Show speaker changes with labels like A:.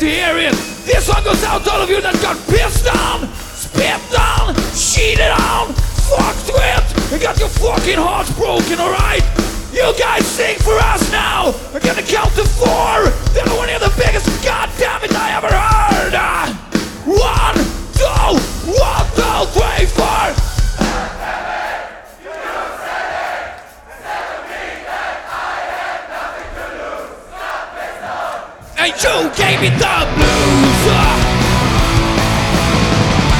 A: to hear it. This song goes out to all of you that got pissed on, spit on, cheated on, fucked with, and got your fucking hearts broken, alright? You guys sing for us now. I'm gonna count to 4. Then I want to hear the biggest goddamn it I ever heard. 1, 2, 1, 2, 3, 4. And you gave me the